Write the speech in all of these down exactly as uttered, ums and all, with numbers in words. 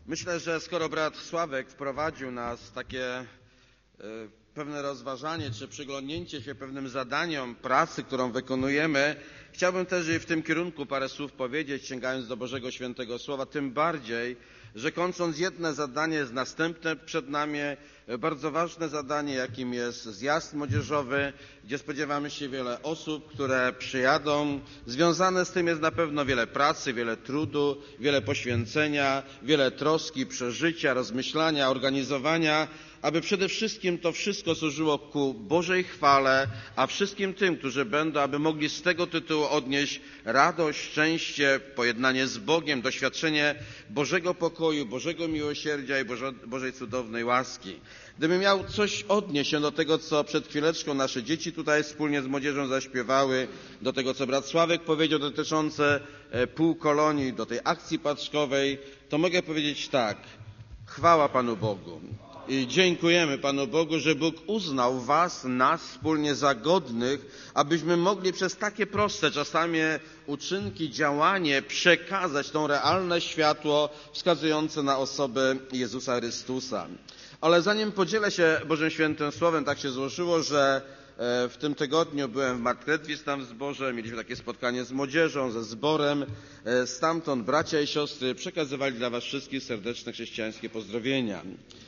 Myślę, że skoro brat Sławek wprowadził nas w takie y, pewne rozważanie czy przyglądnięcie się pewnym zadaniom pracy, którą wykonujemy, chciałbym też i w tym kierunku parę słów powiedzieć, sięgając do Bożego Świętego Słowa, tym bardziej, że kończąc jedno zadanie jest następne przed nami, bardzo ważne zadanie, jakim jest zjazd młodzieżowy, gdzie spodziewamy się wiele osób, które przyjadą. Związane z tym jest na pewno wiele pracy, wiele trudu, wiele poświęcenia, wiele troski, przeżycia, rozmyślania, organizowania, aby przede wszystkim to wszystko służyło ku Bożej chwale, a wszystkim tym, którzy będą, aby mogli z tego tytułu odnieść radość, szczęście, pojednanie z Bogiem, doświadczenie Bożego pokoju, Bożego miłosierdzia i Boże, Bożej cudownej łaski. Gdybym miał coś odnieść się do tego, co przed chwileczką nasze dzieci tutaj wspólnie z młodzieżą zaśpiewały, do tego, co brat Sławek powiedział dotyczące półkolonii, do tej akcji paczkowej, to mogę powiedzieć tak. Chwała Panu Bogu. I dziękujemy Panu Bogu, że Bóg uznał was, nas wspólnie za godnych, abyśmy mogli przez takie proste czasami uczynki, działanie przekazać to realne światło wskazujące na osobę Jezusa Chrystusa. Ale zanim podzielę się Bożym Świętym Słowem, tak się złożyło, że w tym tygodniu byłem w Marktredwitz tam w zborze, mieliśmy takie spotkanie z młodzieżą, ze zborem. Stamtąd bracia i siostry przekazywali dla was wszystkich serdeczne chrześcijańskie pozdrowienia.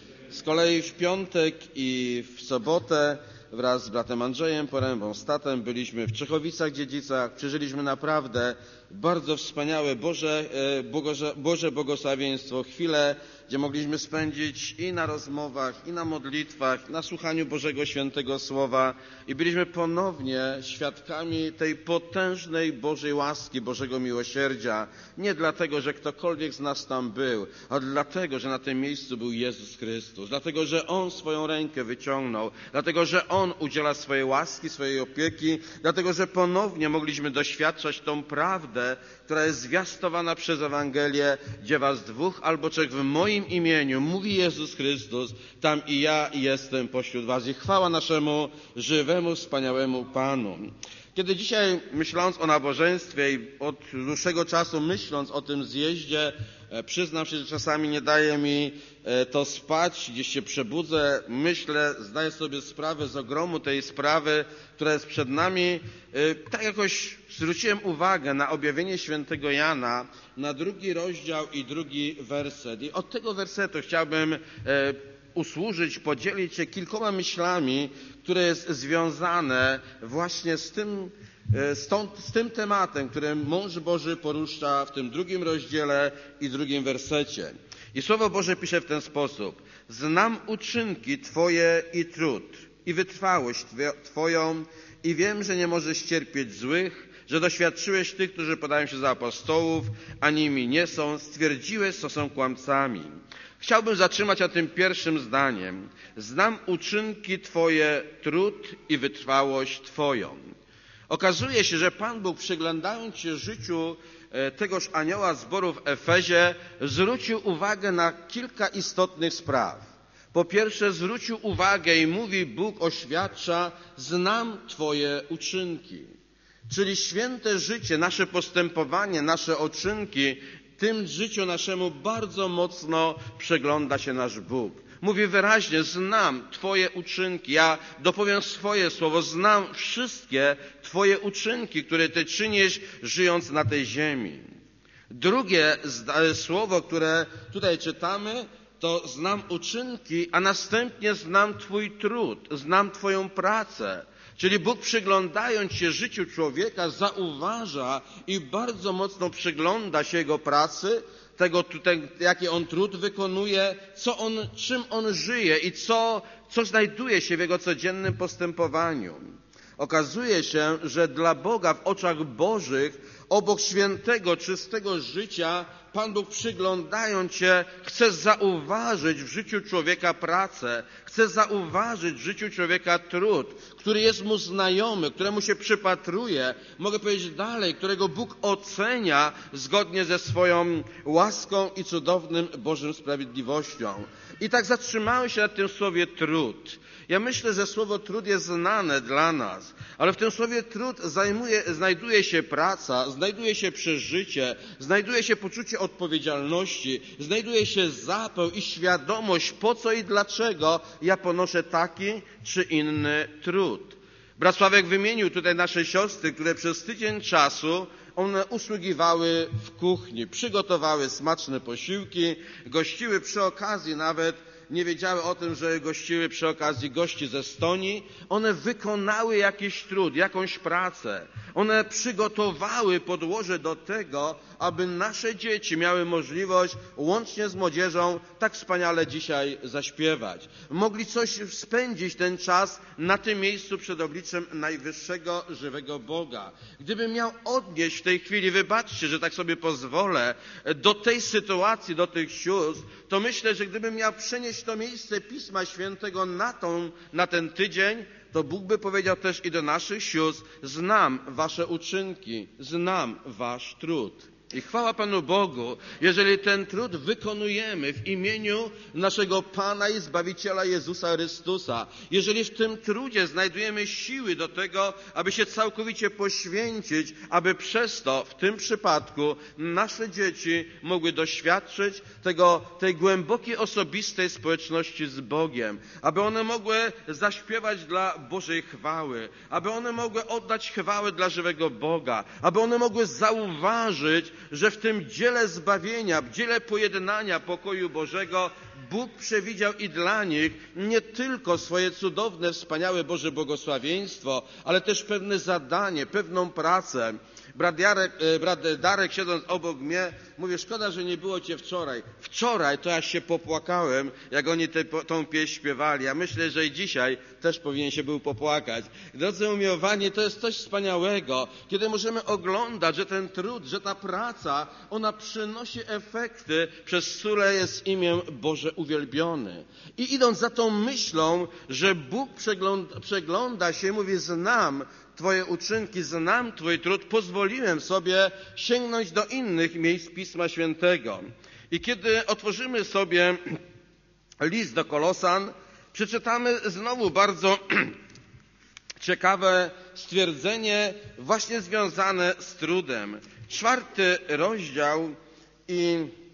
Z kolei w piątek i w sobotę wraz z bratem Andrzejem Porębą, Statem byliśmy w Czechowicach-Dziedzicach. Przeżyliśmy naprawdę bardzo wspaniałe Boże, Boże, Boże błogosławieństwo, chwile, gdzie mogliśmy spędzić i na rozmowach, i na modlitwach, na słuchaniu Bożego Świętego Słowa i byliśmy ponownie świadkami tej potężnej Bożej łaski, Bożego miłosierdzia. Nie dlatego, że ktokolwiek z nas tam był, ale dlatego, że na tym miejscu był Jezus Chrystus, dlatego, że On swoją rękę wyciągnął, dlatego, że On udziela swojej łaski, swojej opieki, dlatego, że ponownie mogliśmy doświadczać tą prawdę, która jest zwiastowana przez Ewangelię, gdzie was dwóch albo trzech w moim imieniu, mówi Jezus Chrystus, tam i ja jestem pośród was. I chwała naszemu żywemu, wspaniałemu Panu. Kiedy dzisiaj, myśląc o nabożeństwie i od dłuższego czasu myśląc o tym zjeździe, przyznam się, że czasami nie daje mi to spać, gdzieś się przebudzę, myślę, zdaję sobie sprawę z ogromu tej sprawy, która jest przed nami. Tak jakoś zwróciłem uwagę na objawienie świętego Jana, na drugi rozdział i drugi werset. I od tego wersetu chciałbym usłużyć, podzielić się kilkoma myślami, które jest związane właśnie z tym, z, tą, z tym tematem, który mąż Boży porusza w tym drugim rozdziale i drugim wersecie. I Słowo Boże pisze w ten sposób. Znam uczynki Twoje i trud, i wytrwałość Twoją, i wiem, że nie możesz cierpieć złych, że doświadczyłeś tych, którzy podają się za apostołów, a nimi nie są, stwierdziłeś, co są kłamcami. Chciałbym zatrzymać na tym pierwszym zdaniem. Znam uczynki Twoje, trud i wytrwałość Twoją. Okazuje się, że Pan Bóg, przyglądając się życiu tegoż anioła zboru w Efezie, zwrócił uwagę na kilka istotnych spraw. Po pierwsze, zwrócił uwagę i mówi, Bóg oświadcza, znam Twoje uczynki. Czyli święte życie, nasze postępowanie, nasze uczynki, tym życiu naszemu bardzo mocno przegląda się nasz Bóg. Mówi wyraźnie, znam Twoje uczynki. Ja dopowiem swoje słowo, znam wszystkie Twoje uczynki, które Ty czynisz, żyjąc na tej ziemi. Drugie słowo, które tutaj czytamy, to znam uczynki, a następnie znam Twój trud, znam Twoją pracę. Czyli Bóg, przyglądając się życiu człowieka, zauważa i bardzo mocno przygląda się jego pracy, tego, ten, jaki on trud wykonuje, co on, czym on żyje i co, co znajduje się w jego codziennym postępowaniu. Okazuje się, że dla Boga w oczach Bożych, obok świętego, czystego życia, Pan Bóg, przyglądając się, chce zauważyć w życiu człowieka pracę, chce zauważyć w życiu człowieka trud, który jest mu znajomy, któremu się przypatruje, mogę powiedzieć dalej, którego Bóg ocenia zgodnie ze swoją łaską i cudownym Bożym sprawiedliwością. I tak zatrzymałem się na tym słowie trud. Ja myślę, że słowo trud jest znane dla nas, ale w tym słowie trud zajmuje, znajduje się praca, znajduje się przeżycie, znajduje się poczucie się odpowiedzialności, znajduje się zapał i świadomość, po co i dlaczego ja ponoszę taki czy inny trud. Brat Sławek wymienił tutaj nasze siostry, które przez tydzień czasu one usługiwały w kuchni, przygotowały smaczne posiłki, gościły przy okazji nawet, nie wiedziały o tym, że gościły przy okazji gości ze Estonii. One wykonały jakiś trud, jakąś pracę. One przygotowały podłoże do tego, aby nasze dzieci miały możliwość łącznie z młodzieżą tak wspaniale dzisiaj zaśpiewać. Mogli coś spędzić ten czas na tym miejscu przed obliczem najwyższego, żywego Boga. Gdybym miał odnieść w tej chwili, wybaczcie, że tak sobie pozwolę, do tej sytuacji, do tych sióstr, to myślę, że gdybym miał przenieść to miejsce Pisma Świętego na, tą, na ten tydzień, to Bóg by powiedział też i do naszych sióstr: znam wasze uczynki, znam wasz trud. I chwała Panu Bogu, jeżeli ten trud wykonujemy w imieniu naszego Pana i Zbawiciela Jezusa Chrystusa, jeżeli w tym trudzie znajdujemy siły do tego, aby się całkowicie poświęcić, aby przez to, w tym przypadku, nasze dzieci mogły doświadczyć tego, tej głębokiej, osobistej społeczności z Bogiem, aby one mogły zaśpiewać dla Bożej chwały, aby one mogły oddać chwałę dla żywego Boga, aby one mogły zauważyć, że w tym dziele zbawienia, w dziele pojednania pokoju Bożego Bóg przewidział i dla nich nie tylko swoje cudowne, wspaniałe Boże błogosławieństwo, ale też pewne zadanie, pewną pracę. Brat, Jarek, brat Darek, siedząc obok mnie, mówi: szkoda, że nie było cię wczoraj. Wczoraj to ja się popłakałem, jak oni tę tą pieśń śpiewali. Ja myślę, że i dzisiaj też powinien się był popłakać. Drodzy umiłowani, to jest coś wspaniałego, kiedy możemy oglądać, że ten trud, że ta praca, ona przynosi efekty, przez które jest imię Boże uwielbiony. I idąc za tą myślą, że Bóg przegląda, przegląda się, mówi: znam Twoje uczynki, znam Twój trud, pozwoliłem sobie sięgnąć do innych miejsc Pisma Świętego. I kiedy otworzymy sobie list do Kolosan, przeczytamy znowu bardzo ciekawe stwierdzenie, właśnie związane z trudem. Czwarty rozdział i,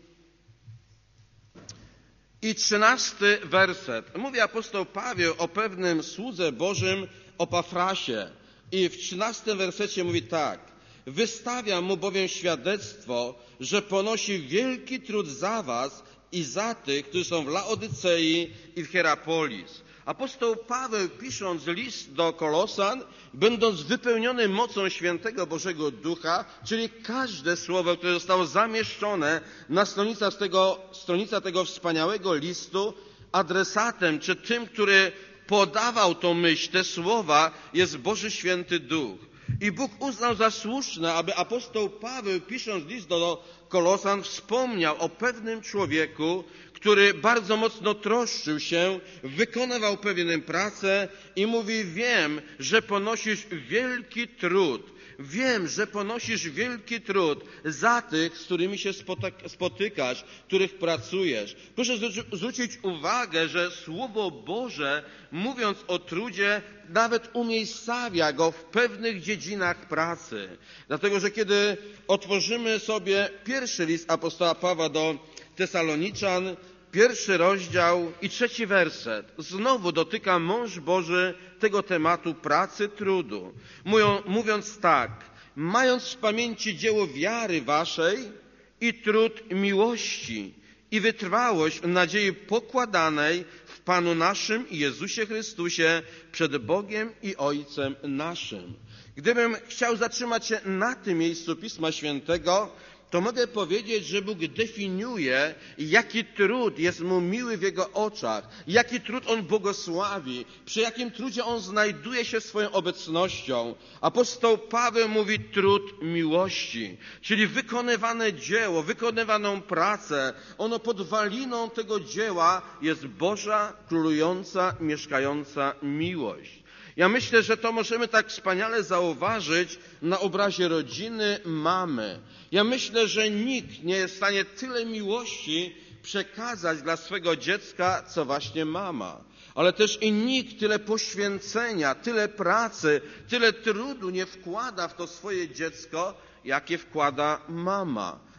i trzynasty werset. Mówi apostoł Paweł o pewnym słudze Bożym, o Pafrasie. I w trzynastym wersecie mówi tak: wystawiam mu bowiem świadectwo, że ponosi wielki trud za was i za tych, którzy są w Laodycei i w Hierapolis. Apostoł Paweł, pisząc list do Kolosan, będąc wypełniony mocą Świętego Bożego Ducha, czyli każde słowo, które zostało zamieszczone na stronicach tego, stronica tego wspaniałego listu, adresatem czy tym, który podawał tą myśl, te słowa, jest Boży Święty Duch. I Bóg uznał za słuszne, aby apostoł Paweł, pisząc list do Kolosan, wspomniał o pewnym człowieku, który bardzo mocno troszczył się, wykonywał pewną pracę i mówi: wiem, że ponosisz wielki trud. Wiem, że ponosisz wielki trud za tych, z którymi się spotykasz, których pracujesz. Proszę zwrócić uwagę, że Słowo Boże, mówiąc o trudzie, nawet umiejscawia go w pewnych dziedzinach pracy. Dlatego, że kiedy otworzymy sobie pierwszy list apostoła Pawła do Tesaloniczan, pierwszy rozdział i trzeci werset, znowu dotyka mąż Boży tego tematu pracy, trudu. Mówią, mówiąc tak: mając w pamięci dzieło wiary waszej i trud miłości i wytrwałość w nadziei pokładanej w Panu naszym Jezusie Chrystusie przed Bogiem i Ojcem naszym. Gdybym chciał zatrzymać się na tym miejscu Pisma Świętego, to mogę powiedzieć, że Bóg definiuje, jaki trud jest mu miły w Jego oczach, jaki trud On błogosławi, przy jakim trudzie On znajduje się swoją obecnością. Apostoł Paweł mówi trud miłości, czyli wykonywane dzieło, wykonywaną pracę. Ono podwaliną tego dzieła jest Boża, królująca, mieszkająca miłość. Ja myślę, że to możemy tak wspaniale zauważyć na obrazie rodziny mamy. Ja myślę, że nikt nie jest w stanie tyle miłości przekazać dla swego dziecka, co właśnie mama. Ale też i nikt tyle poświęcenia, tyle pracy, tyle trudu nie wkłada w to swoje dziecko, jakie wkłada mama.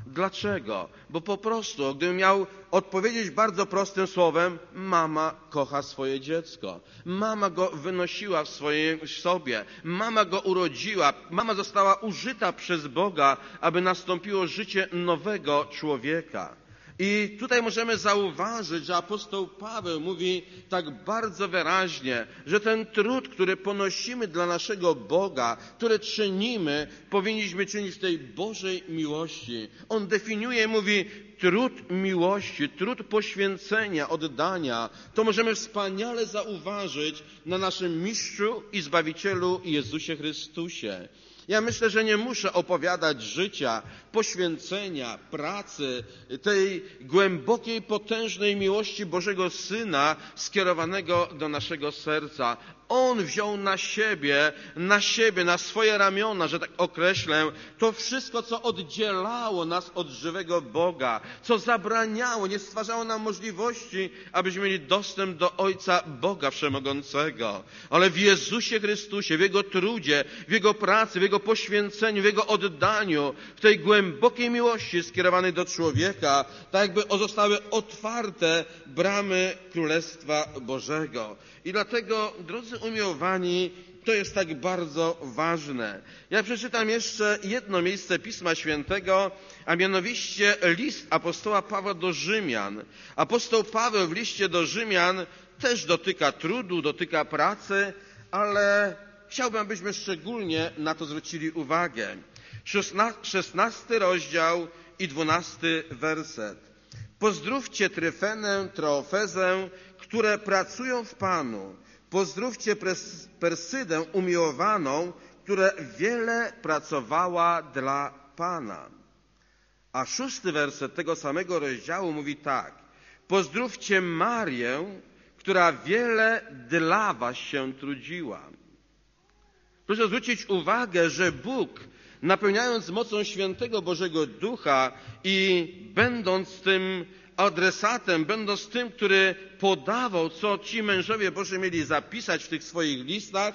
Dlaczego? Bo po prostu, gdybym miał odpowiedzieć bardzo prostym słowem, mama kocha swoje dziecko. Mama go wynosiła w swojej sobie. Mama go urodziła. Mama została użyta przez Boga, aby nastąpiło życie nowego człowieka. I tutaj możemy zauważyć, że apostoł Paweł mówi tak bardzo wyraźnie, że ten trud, który ponosimy dla naszego Boga, który czynimy, powinniśmy czynić w tej Bożej miłości. On definiuje, mówi, trud miłości, trud poświęcenia, oddania. To możemy wspaniale zauważyć na naszym Mistrzu i Zbawicielu Jezusie Chrystusie. Ja myślę, że nie muszę opowiadać życia, poświęcenia, pracy, tej głębokiej, potężnej miłości Bożego Syna skierowanego do naszego serca. On wziął na siebie, na siebie, na swoje ramiona, że tak określę, to wszystko, co oddzielało nas od żywego Boga, co zabraniało, nie stwarzało nam możliwości, abyśmy mieli dostęp do Ojca Boga Wszechmogącego. Ale w Jezusie Chrystusie, w Jego trudzie, w Jego pracy, w Jego poświęceniu, w Jego oddaniu, w tej głębokiej miłości skierowanej do człowieka, tak jakby zostały otwarte bramy Królestwa Bożego. I dlatego, drodzy umiłowani, to jest tak bardzo ważne. Ja przeczytam jeszcze jedno miejsce Pisma Świętego, a mianowicie list apostoła Pawła do Rzymian. Apostoł Paweł w liście do Rzymian też dotyka trudu, dotyka pracy, ale chciałbym, abyśmy szczególnie na to zwrócili uwagę. szesnasty rozdział i dwunasty werset. Pozdrówcie Tryfenę, Troofezę, które pracują w Panu. Pozdrówcie Persydę umiłowaną, która wiele pracowała dla Pana. A szósty werset tego samego rozdziału mówi tak. Pozdrówcie Marię, która wiele dla was się trudziła. Proszę zwrócić uwagę, że Bóg, napełniając mocą świętego Bożego Ducha i będąc tym adresatem, będąc tym, który podawał, co ci mężowie Boży mieli zapisać w tych swoich listach,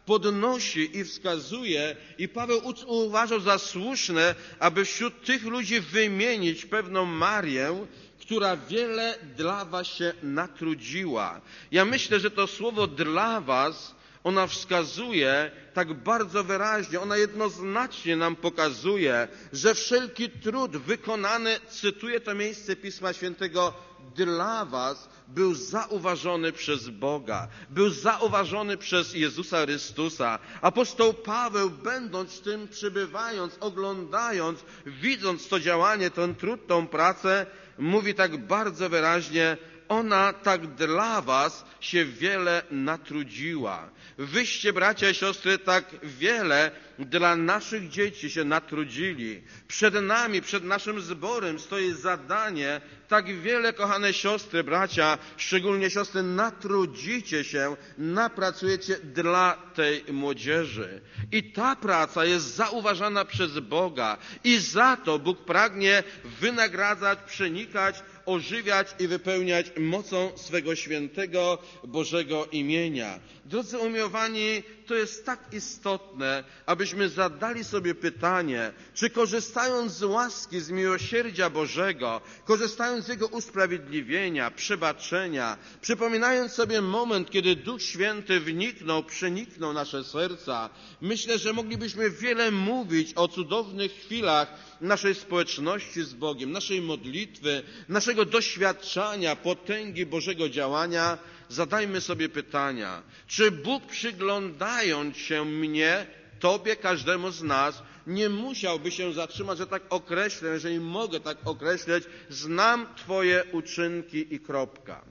podnosi i wskazuje, i Paweł uważał za słuszne, aby wśród tych ludzi wymienić pewną Marię, która wiele dla was się natrudziła. Ja myślę, że to słowo dla was, ona wskazuje tak bardzo wyraźnie, ona jednoznacznie nam pokazuje, że wszelki trud wykonany, cytuję to miejsce Pisma Świętego, dla was był zauważony przez Boga, był zauważony przez Jezusa Chrystusa. Apostoł Paweł, będąc tym, przybywając, oglądając, widząc to działanie, ten trud, tą pracę, mówi tak bardzo wyraźnie, ona tak dla was się wiele natrudziła. Wyście, bracia i siostry, tak wiele dla naszych dzieci się natrudzili. Przed nami, przed naszym zborem stoi zadanie, tak wiele, kochane siostry, bracia, szczególnie siostry, natrudzicie się, napracujecie dla tej młodzieży. I ta praca jest zauważana przez Boga i za to Bóg pragnie wynagradzać, przenikać, ożywiać i wypełniać mocą swego świętego Bożego imienia. Drodzy umiłowani, to jest tak istotne, abyśmy zadali sobie pytanie, czy korzystając z łaski, z miłosierdzia Bożego, korzystając z Jego usprawiedliwienia, przebaczenia, przypominając sobie moment, kiedy Duch Święty wniknął, przeniknął nasze serca, myślę, że moglibyśmy wiele mówić o cudownych chwilach naszej społeczności z Bogiem, naszej modlitwy, naszego doświadczania, potęgi Bożego działania. Zadajmy sobie pytania, czy Bóg, przyglądając się mnie, Tobie, każdemu z nas, nie musiałby się zatrzymać, że tak określę, jeżeli mogę tak określić, znam Twoje uczynki i kropka.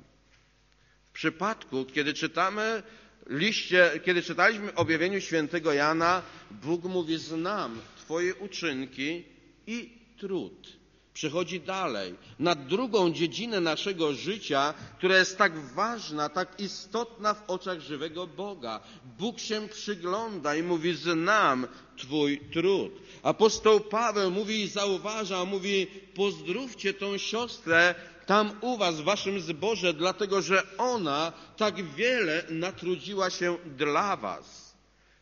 W przypadku, kiedy czytamy liście, kiedy czytaliśmy objawieniu świętego Jana, Bóg mówi, znam Twoje uczynki i trud. Przechodzi dalej, na drugą dziedzinę naszego życia, która jest tak ważna, tak istotna w oczach żywego Boga. Bóg się przygląda i mówi, znam Twój trud. Apostoł Paweł mówi i zauważa, mówi, pozdrówcie tą siostrę tam u was, w waszym zborze, dlatego że ona tak wiele natrudziła się dla was.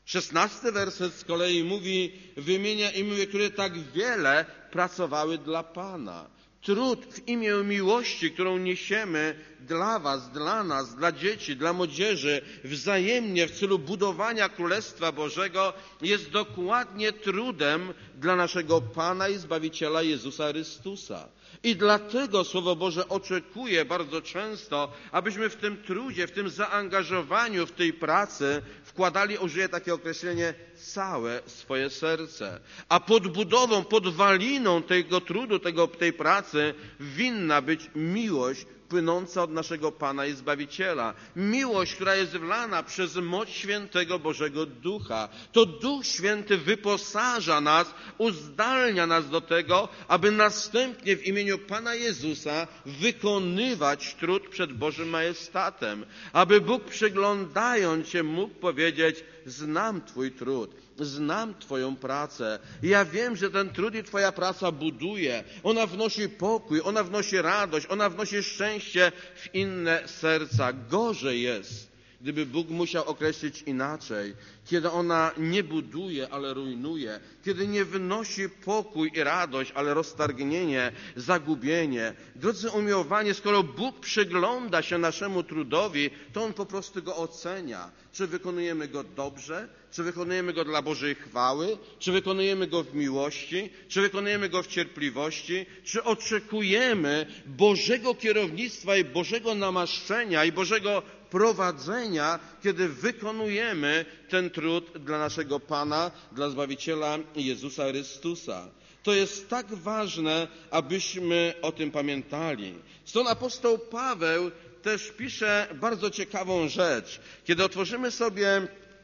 Szesnasty werset z kolei mówi, wymienia imię, które tak wiele pracowały dla Pana. Trud w imię miłości, którą niesiemy dla was, dla nas, dla dzieci, dla młodzieży, wzajemnie w celu budowania Królestwa Bożego, jest dokładnie trudem dla naszego Pana i Zbawiciela Jezusa Chrystusa. I dlatego Słowo Boże oczekuje bardzo często, abyśmy w tym trudzie, w tym zaangażowaniu, w tej pracy wkładali, użyję takie określenie, całe swoje serce. A podbudową, podwaliną tego trudu, tego, tej pracy winna być miłość płynąca od naszego Pana i Zbawiciela. Miłość, która jest wlana przez moc świętego Bożego Ducha. To Duch Święty wyposaża nas, uzdalnia nas do tego, aby następnie w imieniu Pana Jezusa wykonywać trud przed Bożym majestatem. Aby Bóg, przyglądając się, mógł powiedzieć: znam Twój trud, znam Twoją pracę. Ja wiem, że ten trud i Twoja praca buduje. Ona wnosi pokój, ona wnosi radość, ona wnosi szczęście w inne serca. Gorzej jest, gdyby Bóg musiał określić inaczej. Kiedy ona nie buduje, ale rujnuje. Kiedy nie wnosi pokój i radość, ale roztargnienie, zagubienie. Drodzy umiłowani, skoro Bóg przygląda się naszemu trudowi, to On po prostu go ocenia. Czy wykonujemy go dobrze? Czy wykonujemy go dla Bożej chwały? Czy wykonujemy go w miłości? Czy wykonujemy go w cierpliwości? Czy oczekujemy Bożego kierownictwa i Bożego namaszczenia i Bożego prowadzenia, kiedy wykonujemy ten trud dla naszego Pana, dla Zbawiciela Jezusa Chrystusa? To jest tak ważne, abyśmy o tym pamiętali. Stąd apostoł Paweł też pisze bardzo ciekawą rzecz. Kiedy otworzymy sobie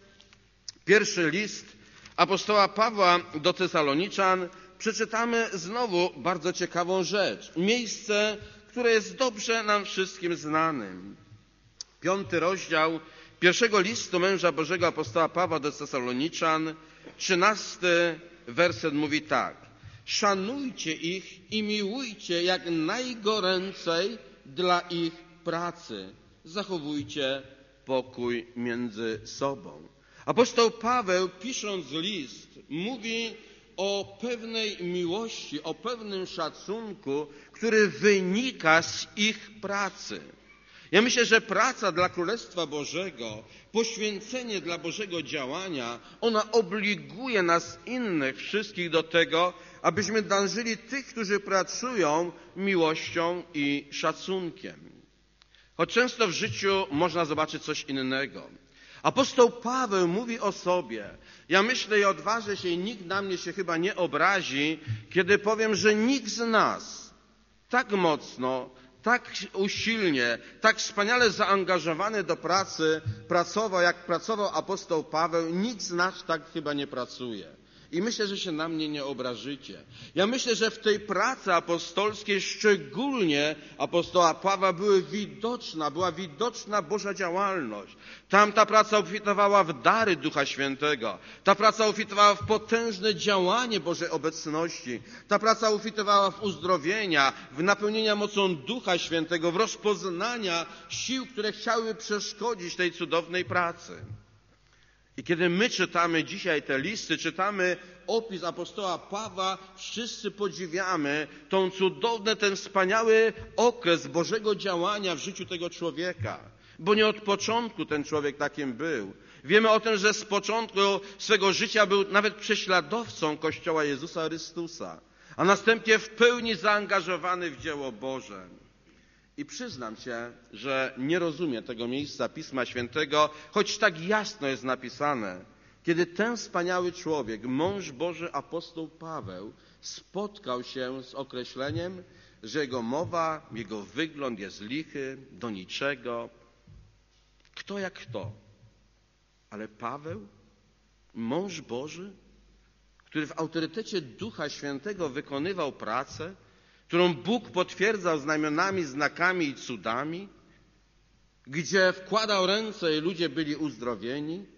pierwszy list apostoła Pawła do Tesaloniczan, przeczytamy znowu bardzo ciekawą rzecz. Miejsce, które jest dobrze nam wszystkim znanym. Piąty rozdział pierwszego listu męża Bożego apostoła Pawła do Tesaloniczan, trzynasty werset mówi tak. Szanujcie ich i miłujcie jak najgoręcej dla ich pracy. Zachowujcie pokój między sobą. Apostoł Paweł, pisząc list, mówi o pewnej miłości, o pewnym szacunku, który wynika z ich pracy. Ja myślę, że praca dla Królestwa Bożego, poświęcenie dla Bożego działania, ona obliguje nas innych wszystkich do tego, abyśmy dążyli tych, którzy pracują, miłością i szacunkiem. Choć często w życiu można zobaczyć coś innego. Apostoł Paweł mówi o sobie. Ja myślę i odważę się, i nikt na mnie się chyba nie obrazi, kiedy powiem, że nikt z nas tak mocno, tak usilnie, tak wspaniale zaangażowany do pracy pracował, jak pracował apostoł Paweł. Nikt z nas tak chyba nie pracuje. I myślę, że się na mnie nie obrażycie. Ja myślę, że w tej pracy apostolskiej szczególnie apostoła Pawła były widoczna, była widoczna Boża działalność. Tam ta praca obfitowała w dary Ducha Świętego. Ta praca obfitowała w potężne działanie Bożej obecności. Ta praca obfitowała w uzdrowienia, w napełnienia mocą Ducha Świętego, w rozpoznania sił, które chciały przeszkodzić tej cudownej pracy. I kiedy my czytamy dzisiaj te listy, czytamy opis apostoła Pawła, wszyscy podziwiamy tą cudowny, ten wspaniały okres Bożego działania w życiu tego człowieka. Bo nie od początku ten człowiek takim był. Wiemy o tym, że z początku swego życia był nawet prześladowcą Kościoła Jezusa Chrystusa, a następnie w pełni zaangażowany w dzieło Boże. I przyznam się, że nie rozumiem tego miejsca Pisma Świętego, choć tak jasno jest napisane, kiedy ten wspaniały człowiek, mąż Boży apostoł Paweł, spotkał się z określeniem, że jego mowa, jego wygląd jest lichy, do niczego. Kto jak kto? Ale Paweł, mąż Boży, który w autorytecie Ducha Świętego wykonywał pracę, którą Bóg potwierdzał znamionami, znakami i cudami, gdzie wkładał ręce i ludzie byli uzdrowieni,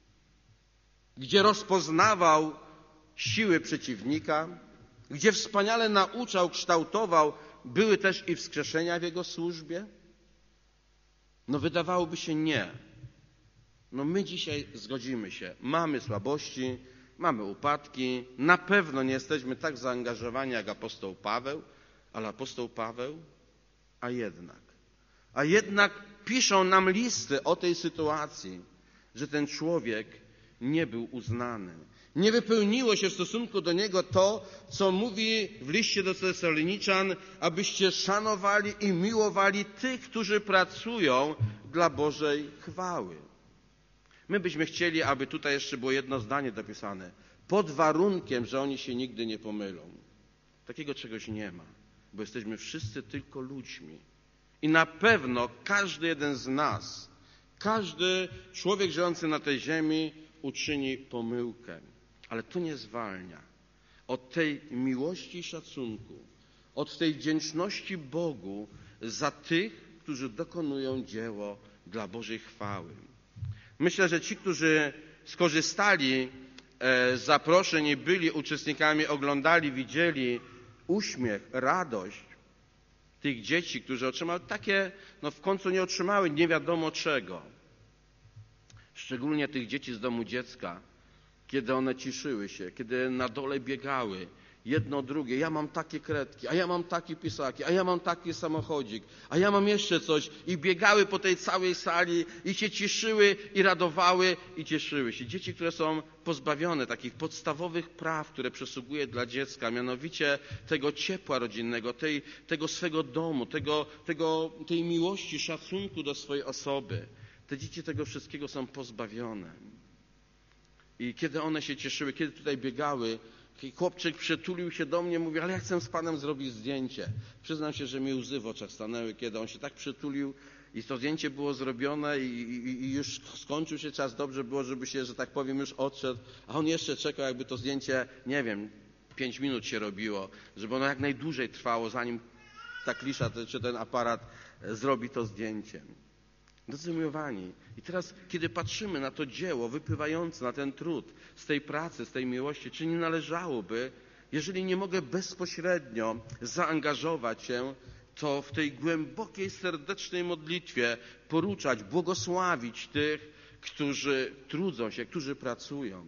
gdzie rozpoznawał siły przeciwnika, gdzie wspaniale nauczał, kształtował, były też i wskrzeszenia w jego służbie? No wydawałoby się nie. No my dzisiaj zgodzimy się, mamy słabości, mamy upadki, na pewno nie jesteśmy tak zaangażowani jak apostoł Paweł, ale apostoł Paweł, a jednak, a jednak piszą nam listy o tej sytuacji, że ten człowiek nie był uznany. Nie wypełniło się w stosunku do niego to, co mówi w liście do Tesaloniczan, abyście szanowali i miłowali tych, którzy pracują dla Bożej chwały. My byśmy chcieli, aby tutaj jeszcze było jedno zdanie dopisane. Pod warunkiem, że oni się nigdy nie pomylą. Takiego czegoś nie ma, bo jesteśmy wszyscy tylko ludźmi. I na pewno każdy jeden z nas, każdy człowiek żyjący na tej ziemi uczyni pomyłkę. Ale to nie zwalnia od tej miłości i szacunku, od tej wdzięczności Bogu za tych, którzy dokonują dzieło dla Bożej chwały. Myślę, że ci, którzy skorzystali z zaproszeń i byli uczestnikami, oglądali, widzieli uśmiech, radość tych dzieci, którzy otrzymały takie, no w końcu nie otrzymały nie wiadomo czego. Szczególnie tych dzieci z domu dziecka, kiedy one ciszyły się, kiedy na dole biegały, jedno drugie, ja mam takie kredki, a ja mam takie pisaki, a ja mam taki samochodzik, a ja mam jeszcze coś i biegały po tej całej sali i się cieszyły i radowały i cieszyły się. Dzieci, które są pozbawione takich podstawowych praw, które przysługuje dla dziecka, mianowicie tego ciepła rodzinnego, tej, tego swego domu, tego, tego, tej miłości, szacunku do swojej osoby. Te dzieci tego wszystkiego są pozbawione. I kiedy one się cieszyły, kiedy tutaj biegały, chłopczyk przytulił się do mnie, mówi, ale ja chcę z Panem zrobić zdjęcie. Przyznam się, że mi łzy w oczach stanęły, kiedy on się tak przytulił i to zdjęcie było zrobione i, i, i już skończył się czas. Dobrze było, żeby się, że tak powiem, już odszedł, a on jeszcze czekał, jakby to zdjęcie, nie wiem, pięć minut się robiło, żeby ono jak najdłużej trwało, zanim ta klisza czy ten aparat zrobi to zdjęcie. Drodzy miłowani, i teraz, kiedy patrzymy na to dzieło wypływające, na ten trud, z tej pracy, z tej miłości, czy nie należałoby, jeżeli nie mogę bezpośrednio zaangażować się, to w tej głębokiej, serdecznej modlitwie poruczać, błogosławić tych, którzy trudzą się, którzy pracują.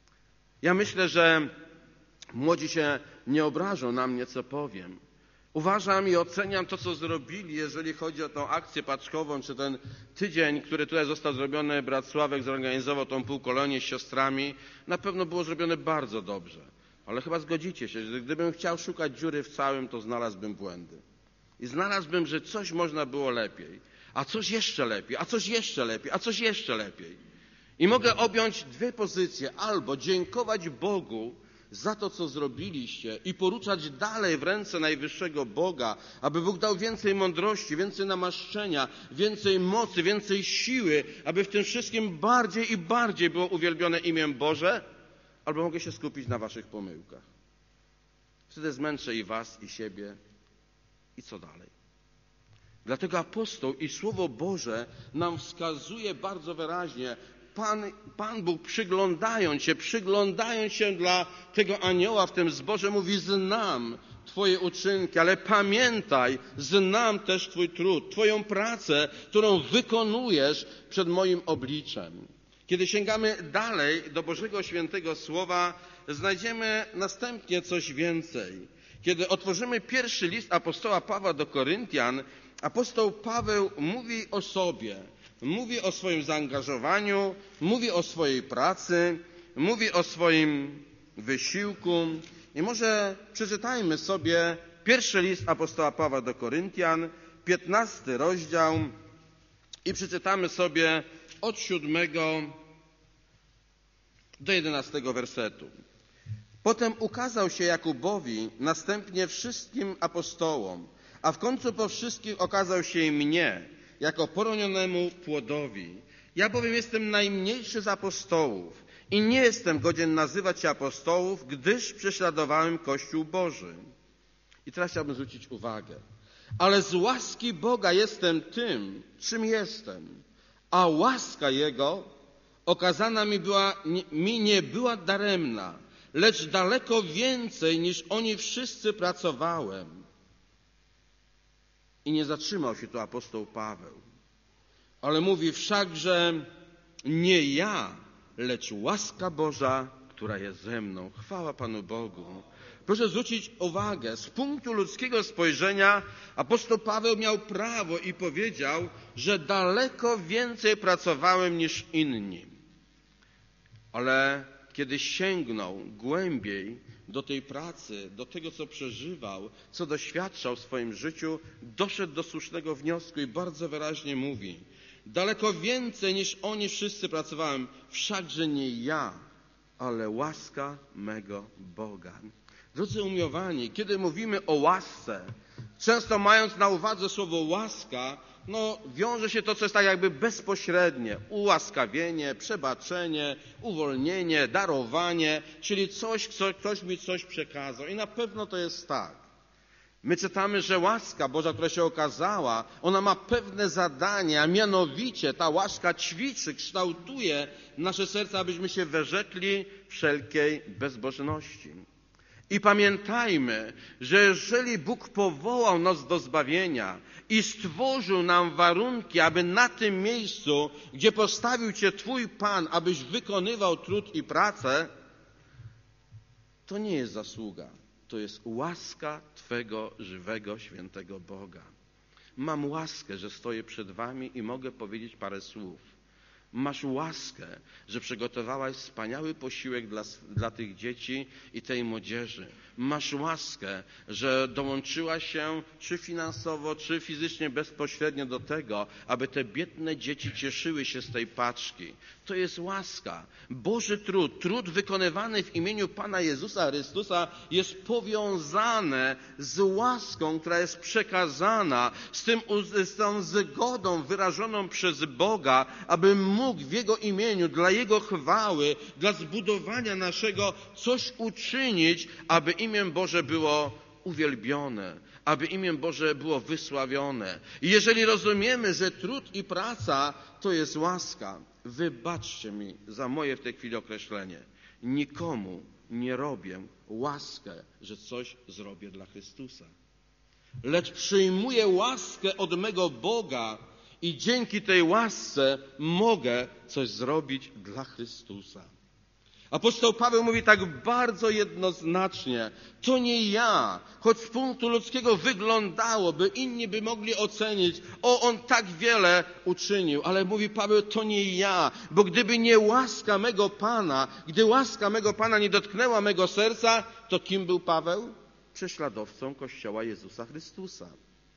Ja myślę, że młodzi się nie obrażą na mnie, co powiem. Uważam i oceniam to, co zrobili, jeżeli chodzi o tą akcję paczkową, czy ten tydzień, który tutaj został zrobiony, brat Sławek zorganizował tą półkolonię z siostrami. Na pewno było zrobione bardzo dobrze. Ale chyba zgodzicie się, że gdybym chciał szukać dziury w całym, to znalazłbym błędy. I znalazłbym, że coś można było lepiej, a coś jeszcze lepiej, a coś jeszcze lepiej, a coś jeszcze lepiej. I mogę objąć dwie pozycje. Albo dziękować Bogu za to, co zrobiliście i poruczać dalej w ręce najwyższego Boga, aby Bóg dał więcej mądrości, więcej namaszczenia, więcej mocy, więcej siły, aby w tym wszystkim bardziej i bardziej było uwielbione imię Boże, albo mogę się skupić na waszych pomyłkach. Wtedy zmęczę i was, i siebie. I co dalej? Dlatego apostoł i Słowo Boże nam wskazuje bardzo wyraźnie, Pan, Pan Bóg przyglądając się, przyglądając się dla tego anioła w tym zborze, mówi, znam Twoje uczynki, ale pamiętaj, znam też Twój trud, Twoją pracę, którą wykonujesz przed moim obliczem. Kiedy sięgamy dalej do Bożego Świętego Słowa, znajdziemy następnie coś więcej. Kiedy otworzymy pierwszy list apostoła Pawła do Koryntian, apostoł Paweł mówi o sobie, mówi o swoim zaangażowaniu, mówi o swojej pracy, mówi o swoim wysiłku. I może przeczytajmy sobie pierwszy list apostoła Pawła do Koryntian, piętnasty rozdział i przeczytamy sobie od siódmego do jedenastego wersetu. Potem ukazał się Jakubowi, następnie wszystkim apostołom, a w końcu po wszystkich okazał się i mnie, jako poronionemu płodowi. Ja bowiem jestem najmniejszy z apostołów i nie jestem godzien nazywać się apostołów, gdyż prześladowałem Kościół Boży. I teraz chciałbym zwrócić uwagę. Ale z łaski Boga jestem tym, czym jestem, a łaska Jego okazana mi, była, mi nie była daremna, lecz daleko więcej niż oni wszyscy pracowałem. I nie zatrzymał się tu apostoł Paweł, ale mówi wszakże nie ja, lecz łaska Boża, która jest ze mną. Chwała Panu Bogu. Proszę zwrócić uwagę, z punktu ludzkiego spojrzenia apostoł Paweł miał prawo i powiedział, że daleko więcej pracowałem niż inni. Ale kiedy sięgnął głębiej do tej pracy, do tego, co przeżywał, co doświadczał w swoim życiu, doszedł do słusznego wniosku i bardzo wyraźnie mówi: daleko więcej niż oni wszyscy pracowałem, wszakże nie ja, ale łaska mego Boga. Drodzy umiłowani, kiedy mówimy o łasce, często mając na uwadze słowo łaska, no wiąże się to, co jest tak jakby bezpośrednie. Ułaskawienie, przebaczenie, uwolnienie, darowanie, czyli coś, co ktoś mi coś przekazał. I na pewno to jest tak. My czytamy, że łaska Boża, która się okazała, ona ma pewne zadanie, a mianowicie ta łaska ćwiczy, kształtuje nasze serca, abyśmy się wyrzekli wszelkiej bezbożności. I pamiętajmy, że jeżeli Bóg powołał nas do zbawienia i stworzył nam warunki, aby na tym miejscu, gdzie postawił Cię Twój Pan, abyś wykonywał trud i pracę, to nie jest zasługa. To jest łaska Twego żywego, świętego Boga. Mam łaskę, że stoję przed Wami i mogę powiedzieć parę słów. Masz łaskę, że przygotowałaś wspaniały posiłek dla, dla tych dzieci i tej młodzieży. Masz łaskę, że dołączyła się czy finansowo, czy fizycznie bezpośrednio do tego, aby te biedne dzieci cieszyły się z tej paczki. To jest łaska. Boży trud, trud wykonywany w imieniu Pana Jezusa Chrystusa jest powiązany z łaską, która jest przekazana, z, tym, z tą zgodą wyrażoną przez Boga, aby mógł w Jego imieniu, dla Jego chwały, dla zbudowania naszego coś uczynić, aby imię Boże było uwielbione, aby imię Boże było wysławione. I jeżeli rozumiemy, że trud i praca to jest łaska, wybaczcie mi za moje w tej chwili określenie. Nikomu nie robię łaskę, że coś zrobię dla Chrystusa. Lecz przyjmuję łaskę od mego Boga i dzięki tej łasce mogę coś zrobić dla Chrystusa. Apostoł Paweł mówi tak bardzo jednoznacznie: to nie ja, choć z punktu ludzkiego wyglądałoby, inni by mogli ocenić, o, on tak wiele uczynił, ale mówi Paweł, to nie ja, bo gdyby nie łaska mego Pana, gdy łaska mego Pana nie dotknęła mego serca, to kim był Paweł? Prześladowcą Kościoła Jezusa Chrystusa.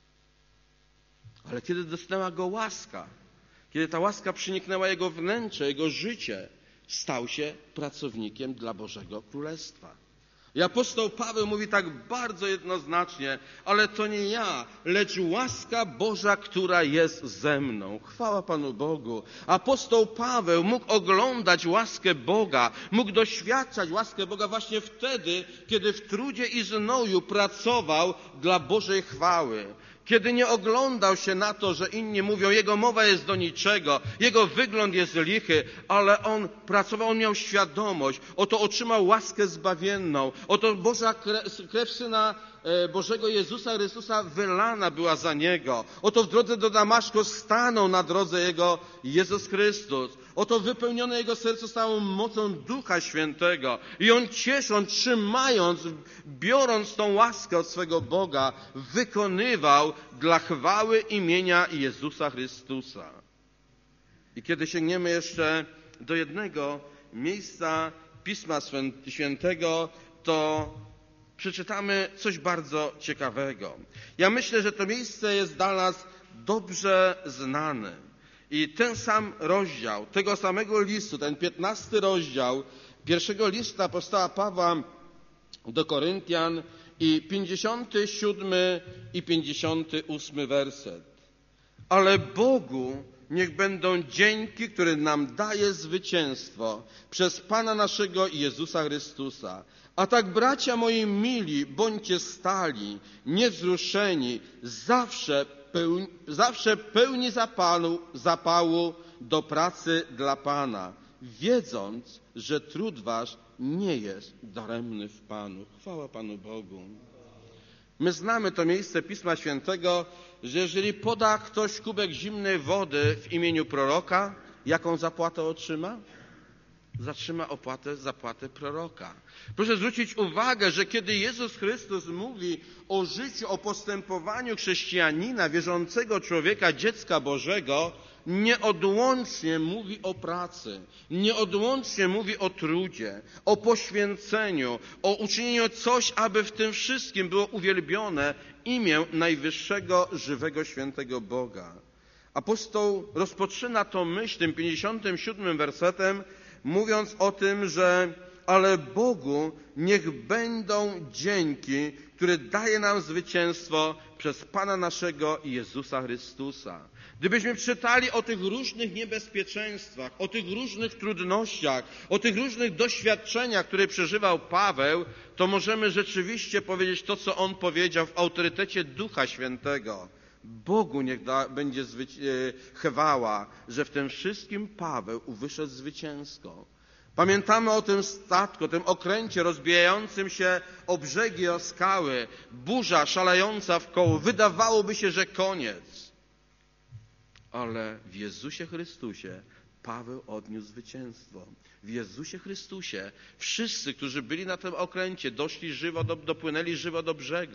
Ale kiedy dotknęła go łaska, kiedy ta łaska przeniknęła jego wnętrze, jego życie, stał się pracownikiem dla Bożego Królestwa. I apostoł Paweł mówi tak bardzo jednoznacznie: ale to nie ja, lecz łaska Boża, która jest ze mną. Chwała Panu Bogu. Apostoł Paweł mógł oglądać łaskę Boga, mógł doświadczać łaskę Boga właśnie wtedy, kiedy w trudzie i znoju pracował dla Bożej chwały. Kiedy nie oglądał się na to, że inni mówią, jego mowa jest do niczego, jego wygląd jest lichy, ale on pracował, on miał świadomość, oto otrzymał łaskę zbawienną, oto Boża krew, krew Syna Bożego Jezusa Chrystusa wylana była za niego, oto w drodze do Damaszku stanął na drodze jego Jezus Chrystus, oto wypełnione jego serce stałą mocą Ducha Świętego i on ciesząc, trzymając, biorąc tą łaskę od swego Boga, wykonywał dla chwały imienia Jezusa Chrystusa. I kiedy sięgniemy jeszcze do jednego miejsca Pisma Świętego, to przeczytamy coś bardzo ciekawego. Ja myślę, że to miejsce jest dla nas dobrze znane. I ten sam rozdział, tego samego listu, ten piętnasty rozdział pierwszego listu apostoła Pawła do Koryntian i pięćdziesiąty siódmy i pięćdziesiąty ósmy werset. Ale Bogu niech będą dzięki, który nam daje zwycięstwo przez Pana naszego Jezusa Chrystusa. A tak, bracia moi mili, bądźcie stali, niewzruszeni, zawsze pełni, zawsze pełni zapału, zapału do pracy dla Pana, wiedząc, że trud wasz nie jest daremny w Panu. Chwała Panu Bogu. My znamy to miejsce Pisma Świętego, że jeżeli poda ktoś kubek zimnej wody w imieniu proroka, jaką zapłatę otrzyma? Zatrzyma opłatę, zapłatę proroka. Proszę zwrócić uwagę, że kiedy Jezus Chrystus mówi o życiu, o postępowaniu chrześcijanina, wierzącego człowieka, dziecka Bożego, nieodłącznie mówi o pracy, nieodłącznie mówi o trudzie, o poświęceniu, o uczynieniu coś, aby w tym wszystkim było uwielbione imię najwyższego, żywego, świętego Boga. Apostoł rozpoczyna tą myśl tym pięćdziesiątym siódmym wersetem, mówiąc o tym, że ale Bogu niech będą dzięki, który daje nam zwycięstwo przez Pana naszego Jezusa Chrystusa. Gdybyśmy czytali o tych różnych niebezpieczeństwach, o tych różnych trudnościach, o tych różnych doświadczeniach, które przeżywał Paweł, to możemy rzeczywiście powiedzieć to, co on powiedział w autorytecie Ducha Świętego. Bogu niech da, będzie zwyci- chwała, że w tym wszystkim Paweł wyszedł zwycięsko. Pamiętamy o tym statku, o tym okręcie rozbijającym się o brzegi, o skały, burza szalejąca wkoło. Wydawałoby się, że koniec. Ale w Jezusie Chrystusie Paweł odniósł zwycięstwo. W Jezusie Chrystusie wszyscy, którzy byli na tym okręcie, doszli żywo, do, dopłynęli żywo do brzegu.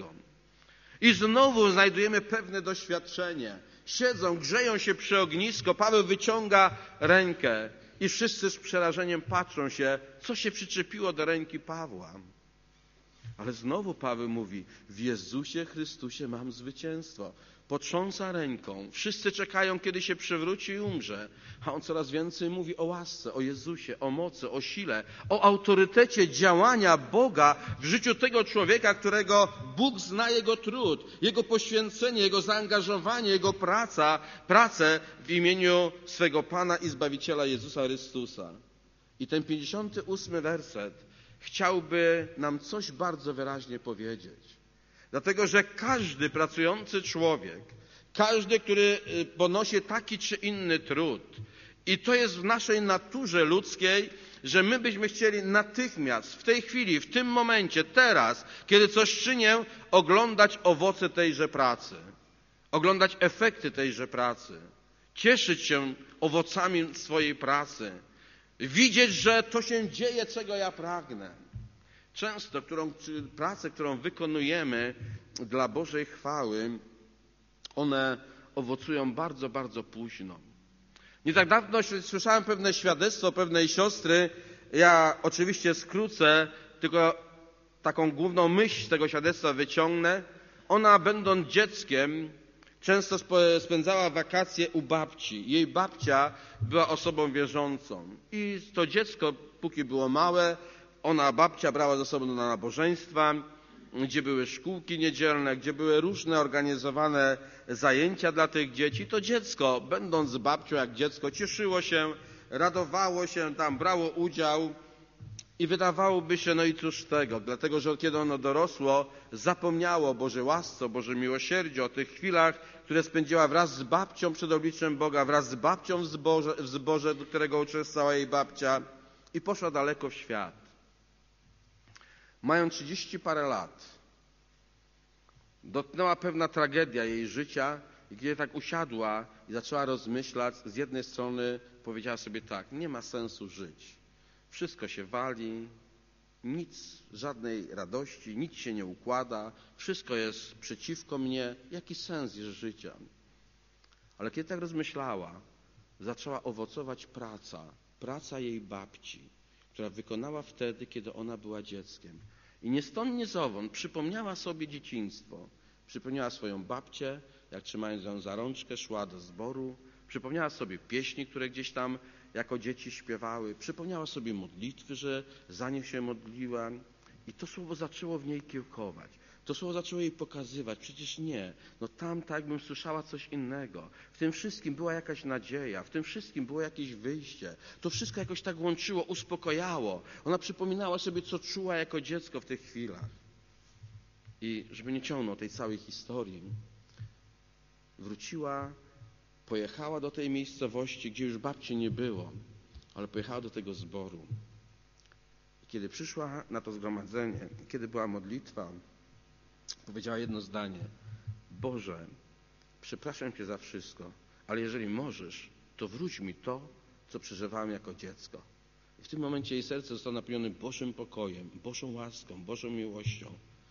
I znowu znajdujemy pewne doświadczenie. Siedzą, grzeją się przy ognisko, Paweł wyciąga rękę i wszyscy z przerażeniem patrzą się, co się przyczepiło do ręki Pawła. Ale znowu Paweł mówi, w Jezusie Chrystusie mam zwycięstwo. Potrząsa ręką, wszyscy czekają, kiedy się przewróci i umrze, a on coraz więcej mówi o łasce, o Jezusie, o mocy, o sile, o autorytecie działania Boga w życiu tego człowieka, którego Bóg zna jego trud, jego poświęcenie, jego zaangażowanie, jego praca, pracę w imieniu swego Pana i Zbawiciela Jezusa Chrystusa. I ten pięćdziesiąty ósmy werset chciałby nam coś bardzo wyraźnie powiedzieć. Dlatego, że każdy pracujący człowiek, każdy, który ponosi taki czy inny trud, i to jest w naszej naturze ludzkiej, że my byśmy chcieli natychmiast, w tej chwili, w tym momencie, teraz, kiedy coś czynię, oglądać owoce tejże pracy, oglądać efekty tejże pracy, cieszyć się owocami swojej pracy, widzieć, że to się dzieje, czego ja pragnę. Często którą, pracę, którą wykonujemy dla Bożej chwały, one owocują bardzo, bardzo późno. Nie tak dawno słyszałem pewne świadectwo pewnej siostry. Ja oczywiście skrócę, tylko taką główną myśl tego świadectwa wyciągnę. Ona, będąc dzieckiem, często spędzała wakacje u babci. Jej babcia była osobą wierzącą. I to dziecko, póki było małe, ona, babcia, brała ze sobą na nabożeństwa, gdzie były szkółki niedzielne, gdzie były różne organizowane zajęcia dla tych dzieci. To dziecko, będąc z babcią jak dziecko, cieszyło się, radowało się, tam brało udział i wydawałoby się, no i cóż z tego, dlatego, że kiedy ono dorosło, zapomniało o Bożej łasce, o Bożym miłosierdziu, o tych chwilach, które spędziła wraz z babcią przed obliczem Boga, wraz z babcią w zborze, w zborze, do którego uczestniczyła jej babcia, i poszła daleko w świat. Mając trzydzieści parę lat, dotknęła pewna tragedia jej życia i kiedy tak usiadła i zaczęła rozmyślać, z jednej strony powiedziała sobie tak, nie ma sensu żyć. Wszystko się wali, nic, żadnej radości, nic się nie układa, wszystko jest przeciwko mnie, jaki sens jest życia? Ale kiedy tak rozmyślała, zaczęła owocować praca, praca jej babci, która wykonała wtedy, kiedy ona była dzieckiem. I nie stąd, nie zowąd przypomniała sobie dzieciństwo. Przypomniała swoją babcię, jak trzymając ją za rączkę szła do zboru. Przypomniała sobie pieśni, które gdzieś tam jako dzieci śpiewały. Przypomniała sobie modlitwy, że za nie się modliła. I to słowo zaczęło w niej kiełkować. To słowo zaczęło jej pokazywać. Przecież nie. No tam tak jakbym słyszała coś innego. W tym wszystkim była jakaś nadzieja. W tym wszystkim było jakieś wyjście. To wszystko jakoś tak łączyło, uspokojało. Ona przypominała sobie, co czuła jako dziecko w tych chwilach. I żeby nie ciągnął tej całej historii, wróciła, pojechała do tej miejscowości, gdzie już babci nie było, ale pojechała do tego zboru. I kiedy przyszła na to zgromadzenie, kiedy była modlitwa, powiedziała jedno zdanie. Boże, przepraszam Cię za wszystko, ale jeżeli możesz, to wróć mi to, co przeżywałem jako dziecko. I w tym momencie jej serce zostało napełnione Bożym pokojem, Bożą łaską, Bożą miłością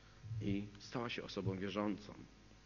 i stała się osobą wierzącą.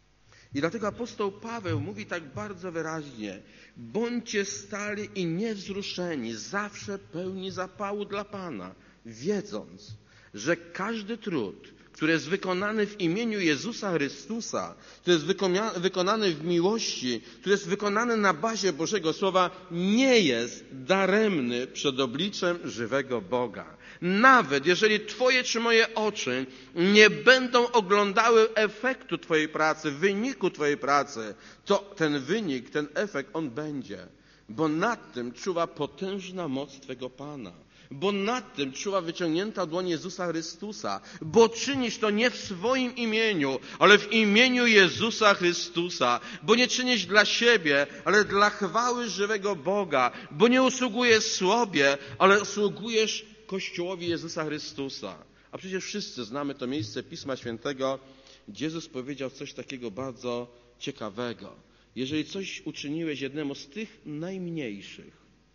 I dlatego apostoł Paweł mówi tak bardzo wyraźnie: bądźcie stali i niewzruszeni, zawsze pełni zapału dla Pana, wiedząc, że każdy trud, który jest wykonany w imieniu Jezusa Chrystusa, który jest wykonany w miłości, który jest wykonany na bazie Bożego Słowa, nie jest daremny przed obliczem żywego Boga. Nawet jeżeli Twoje czy moje oczy nie będą oglądały efektu Twojej pracy, wyniku Twojej pracy, to ten wynik, ten efekt, on będzie. Bo nad tym czuwa potężna moc Twego Pana. Bo nad tym czuwa wyciągnięta dłoń Jezusa Chrystusa. Bo czynisz to nie w swoim imieniu, ale w imieniu Jezusa Chrystusa. Bo nie czynisz dla siebie, ale dla chwały żywego Boga. Bo nie usługujesz sobie, ale usługujesz Kościołowi Jezusa Chrystusa. A przecież wszyscy znamy to miejsce Pisma Świętego, gdzie Jezus powiedział coś takiego bardzo ciekawego. Jeżeli coś uczyniłeś jednemu z tych najmniejszych,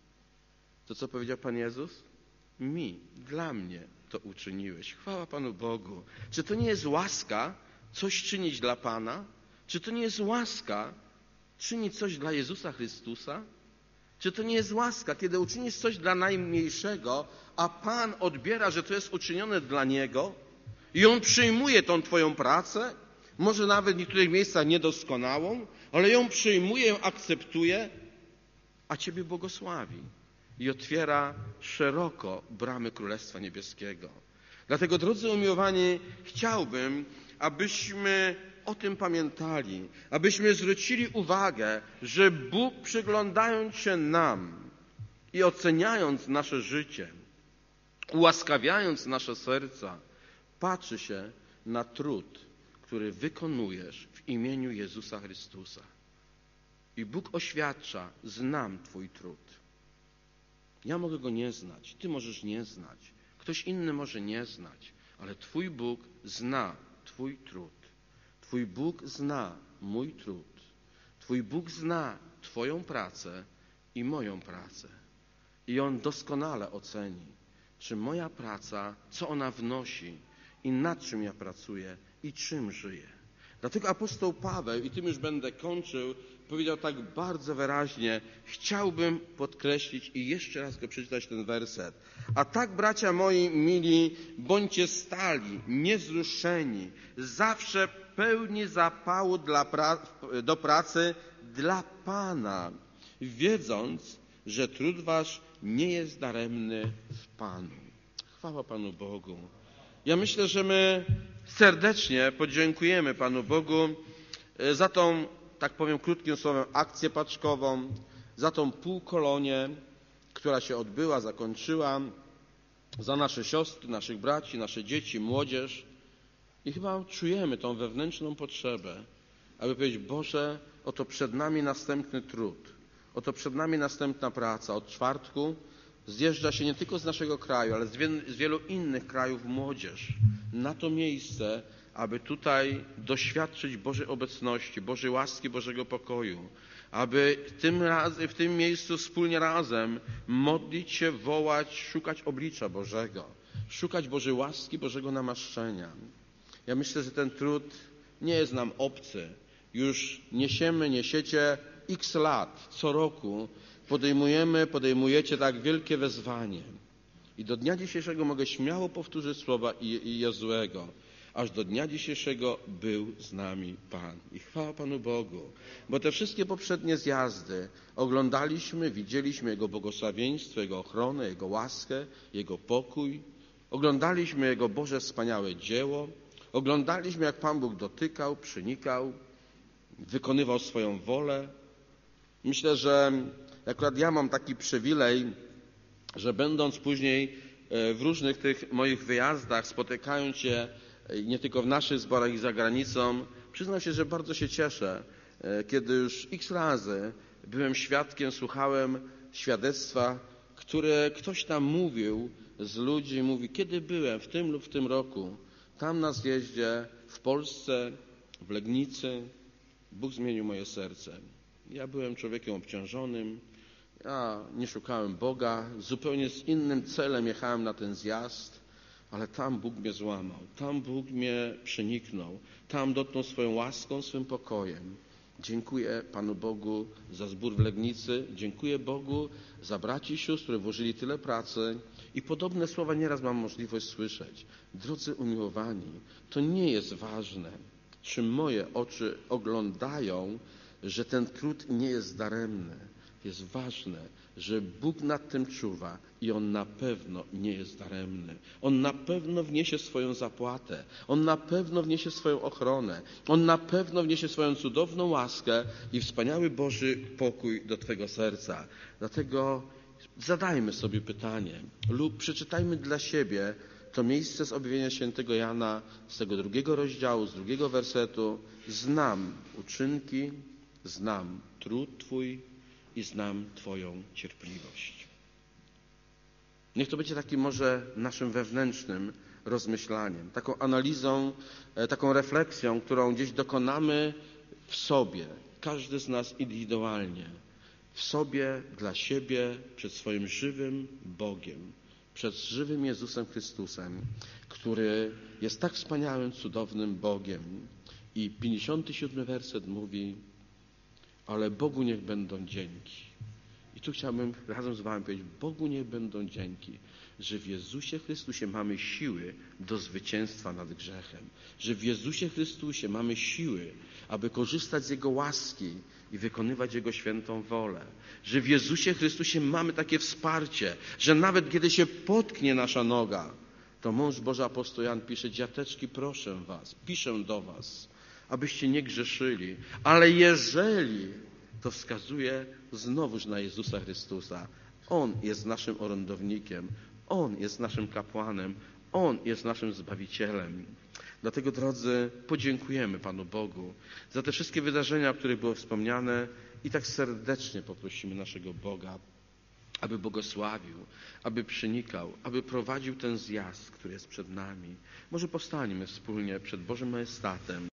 to co powiedział Pan Jezus? Mi, dla mnie to uczyniłeś. Chwała Panu Bogu. Czy to nie jest łaska coś czynić dla Pana? Czy to nie jest łaska czynić coś dla Jezusa Chrystusa? Czy to nie jest łaska, kiedy uczynisz coś dla najmniejszego, a Pan odbiera, że to jest uczynione dla Niego i On przyjmuje tą Twoją pracę, może nawet w niektórych miejscach niedoskonałą, ale ją przyjmuje, ją akceptuje, a Ciebie błogosławi i otwiera szeroko bramy Królestwa Niebieskiego. Dlatego, drodzy umiłowani, chciałbym, abyśmy o tym pamiętali, abyśmy zwrócili uwagę, że Bóg, przyglądając się nam i oceniając nasze życie, ułaskawiając nasze serca, patrzy się na trud, który wykonujesz w imieniu Jezusa Chrystusa. I Bóg oświadcza: znam Twój trud. Ja mogę go nie znać, Ty możesz nie znać, ktoś inny może nie znać, ale Twój Bóg zna Twój trud. Twój Bóg zna mój trud. Twój Bóg zna Twoją pracę i moją pracę. I On doskonale oceni, czy moja praca, co ona wnosi i nad czym ja pracuję i czym żyję. Dlatego apostoł Paweł, i tym już będę kończył, powiedział tak bardzo wyraźnie: chciałbym podkreślić i jeszcze raz go przeczytać ten werset. A tak, bracia moi mili, bądźcie stali, niewzruszeni, zawsze pełni zapału dla pra- do pracy dla Pana, wiedząc, że trud wasz nie jest daremny w Panu. Chwała Panu Bogu. Ja myślę, że my serdecznie podziękujemy Panu Bogu za tą, tak powiem krótkim słowem, akcję paczkową, za tą półkolonię, która się odbyła, zakończyła, za nasze siostry, naszych braci, nasze dzieci, młodzież. I chyba czujemy tą wewnętrzną potrzebę, aby powiedzieć: Boże, oto przed nami następny trud, oto przed nami następna praca. Od czwartku zjeżdża się nie tylko z naszego kraju, ale z, wie, z wielu innych krajów młodzież na to miejsce, aby tutaj doświadczyć Bożej obecności, Bożej łaski, Bożego pokoju, aby w tym, raz, w tym miejscu wspólnie razem modlić się, wołać, szukać oblicza Bożego, szukać Bożej łaski, Bożego namaszczenia. Ja myślę, że ten trud nie jest nam obcy. Już niesiemy, niesiecie x lat, co roku podejmujemy, podejmujecie tak wielkie wezwanie. I do dnia dzisiejszego mogę śmiało powtórzyć słowa Jozuego. Aż do dnia dzisiejszego był z nami Pan. I chwała Panu Bogu. Bo te wszystkie poprzednie zjazdy oglądaliśmy, widzieliśmy Jego błogosławieństwo, Jego ochronę, Jego łaskę, Jego pokój. Oglądaliśmy Jego Boże wspaniałe dzieło. Oglądaliśmy, jak Pan Bóg dotykał, przenikał, wykonywał swoją wolę. Myślę, że akurat ja mam taki przywilej, że będąc później w różnych tych moich wyjazdach, spotykając się nie tylko w naszych zborach i za granicą, przyznam się, że bardzo się cieszę, kiedy już x razy byłem świadkiem, słuchałem świadectwa, które ktoś tam mówił z ludzi, mówi: kiedy byłem w tym lub w tym roku, tam na zjeździe w Polsce, w Legnicy, Bóg zmienił moje serce. Ja byłem człowiekiem obciążonym, Ja nie szukałem Boga, zupełnie z innym celem jechałem na ten zjazd, ale tam Bóg mnie złamał, tam Bóg mnie przeniknął, tam dotknął swoją łaską, swym pokojem. Dziękuję Panu Bogu za zbór w Legnicy, dziękuję Bogu za braci i sióstr, które włożyli tyle pracy i podobne słowa nieraz mam możliwość słyszeć. Drodzy umiłowani, to nie jest ważne, czy moje oczy oglądają, że ten trud nie jest daremny. Jest ważne, że Bóg nad tym czuwa i On na pewno nie jest daremny. On na pewno wniesie swoją zapłatę. On na pewno wniesie swoją ochronę. On na pewno wniesie swoją cudowną łaskę i wspaniały Boży pokój do Twego serca. Dlatego zadajmy sobie pytanie lub przeczytajmy dla siebie to miejsce z objawienia świętego Jana z tego drugiego rozdziału, z drugiego wersetu. Znam uczynki, znam trud Twój i znam Twoją cierpliwość. Niech to będzie takim może naszym wewnętrznym rozmyślaniem, taką analizą, taką refleksją, którą gdzieś dokonamy w sobie, każdy z nas indywidualnie, w sobie, dla siebie, przed swoim żywym Bogiem, przed żywym Jezusem Chrystusem, który jest tak wspaniałym, cudownym Bogiem. I pięćdziesiąty siódmy werset mówi: ale Bogu niech będą dzięki. I tu chciałbym razem z wami powiedzieć: Bogu niech będą dzięki, że w Jezusie Chrystusie mamy siły do zwycięstwa nad grzechem. Że w Jezusie Chrystusie mamy siły, aby korzystać z Jego łaski i wykonywać Jego świętą wolę. Że w Jezusie Chrystusie mamy takie wsparcie, że nawet kiedy się potknie nasza noga, to mąż Boży apostoł Jan pisze: dziateczki, proszę was, piszę do was, abyście nie grzeszyli. Ale jeżeli, to wskazuje znowuż na Jezusa Chrystusa. On jest naszym orędownikiem. On jest naszym kapłanem. On jest naszym Zbawicielem. Dlatego, drodzy, podziękujemy Panu Bogu za te wszystkie wydarzenia, o których było wspomniane i tak serdecznie poprosimy naszego Boga, aby błogosławił, aby przenikał, aby prowadził ten zjazd, który jest przed nami. Może powstańmy wspólnie przed Bożym Majestatem.